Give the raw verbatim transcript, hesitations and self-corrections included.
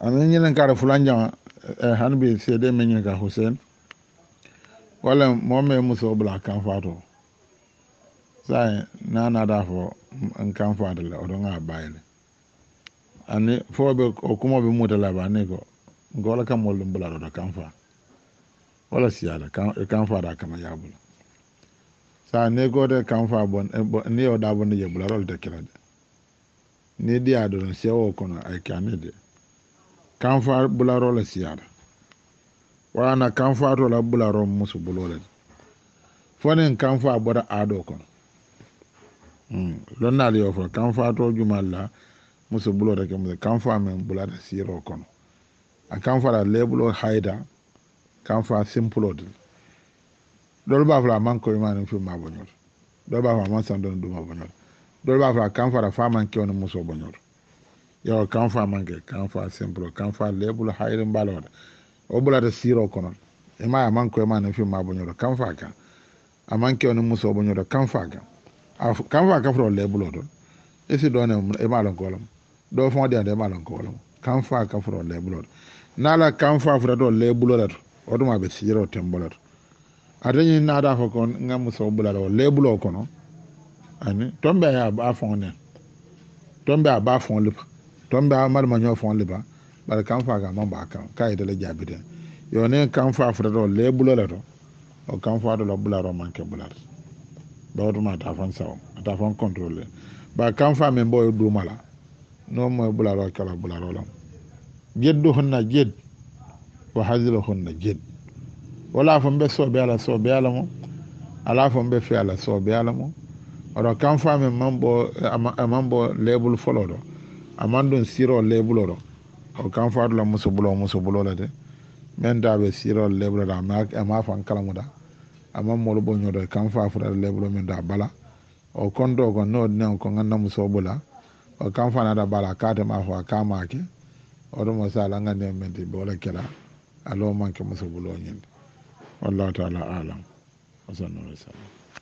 anan yin kar fulan jama hanbi sai dai men yin ka Hussein wala mo me muso bla kan fato sai na na da fo an kan fato la o don ga bayile ani fo be o kuma be mutala ba ne ko gola kam mo lumbula do kan fa wala siyala kan kan fa da kama yabula sa ne go de kan fa bon ni o da bon je bula rol de kila de ni dia do se o kono ay kame de kan fa bula rol siyala wala na kan fa to la bula rol musu bulole fonen kan fa boda ado kono mm lon na yo fo kan fa to jumalla musu bulole ke musu kan fa men bula da siro kono a kan fa la lebulo haida kan fa simple de dol ba fla man ko man fi ma bonyor dol ba fa man san don duma bonyor dol ba fla kan fa fa man ke on muso bonyor yo kan fa man ke kan fa simple kan fa lebulo haida mbalo o bula da siro kono e ma man ko man fi ma bonyor kan fa ka a man ke on muso bonyor kan fa ka a kan fa ka fro lebulo do e si do ne e ma lon ko lam do fo de de ma lon ko lam kan fa ka fro lebulo nala kan fa fro do lebulo do o duma be siro tembolar adani nada fo kon ngam so bulalo lebulo kono ani tombe ya ba fon ne tombe a ba fon liba tombe a mar ma nyo fon liba bar kan fa ga man ba kan kai de le jabide yo ne kan fa fo do lebulo la do o kan fa do la bularo man ke bular do duma ta fon saw ta fon contrôler ba kan fa men boy du mala no mo bularo kala bularo lam jeddu honna jed wa hazilu honna jed wala fo mbe so be ala so be ala mo ala fo mbe fi ala so be ala mo oro kan fa men mambo amambo label follow do amandon siro label do o kan fa do la muso bulo muso bulo la de men da be siro label da ma ma fa kala da amam mo lo bonyo do kan fa fa label men da bala o kondo ko no ne ko ganna muso bula o kan fa na da bala ka de ma fa ka ma ke o do mo sala ngane men di bola kala alo man ke muso bulo nyin والله تعالى أعلم وصلى الله عليه وسلم